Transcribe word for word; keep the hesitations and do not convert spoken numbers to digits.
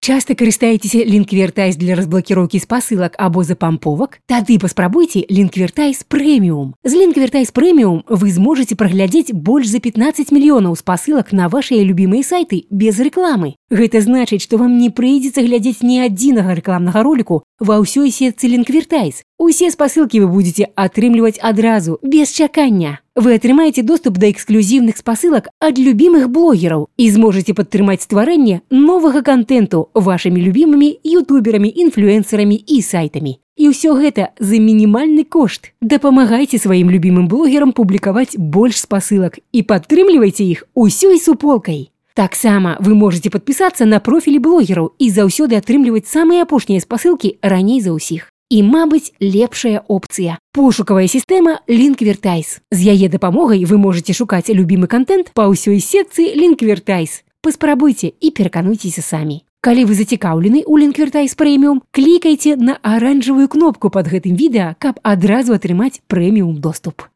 Часто карыстаецеся Linkvertise для разблокіроўкі спасылак або запамповак? Тады паспрабуйце Linkvertise Premium. З Linkvertise Premium вы зможаце праглядзець больш за пятнаццаць мільёнаў спасылак на вашыя любімыя сайты без рэкламы. Гэта значыць, што вам не прыйдзецца глядзець ні адзінага рэкламнага роліку ва ўсёй сетцы Linkvertise. Усе спасылкі вы будзеце атрымліваць адразу, без чакання. Вы атрымаеце доступ да эксклюзіўных спасылак ад любімых блогераў і зможаце падтрымаць стварэнне новага кантэнту вашымі любімымі ютуберамі, інфлюэнсарамі і сайтамі. І ўсё гэта за мінімальны кошт. Дапамагайце сваім любімым блогерам публікаваць больш спасылак і падтрымлівайце іх усёй суполкай. Таксама вы можаце падпісацца на профілі блогераў і заўсёды атрымліваць самыя апошнія спасылкі раней за ўсіх. І, мабыць, лепшая опцыя – пошукавая сістэма Linkvertise. З яе дапамогай вы можаце шукаць любімы кантэнт па ўсёй сетцы Linkvertise. Паспрабуйце і перакануйцеся самі. Калі вы зацікаўлены ў Linkvertise Premium, клікайце на аранжавую кнопку пад гэтым відэа, каб адразу атрымаць прэміум доступ.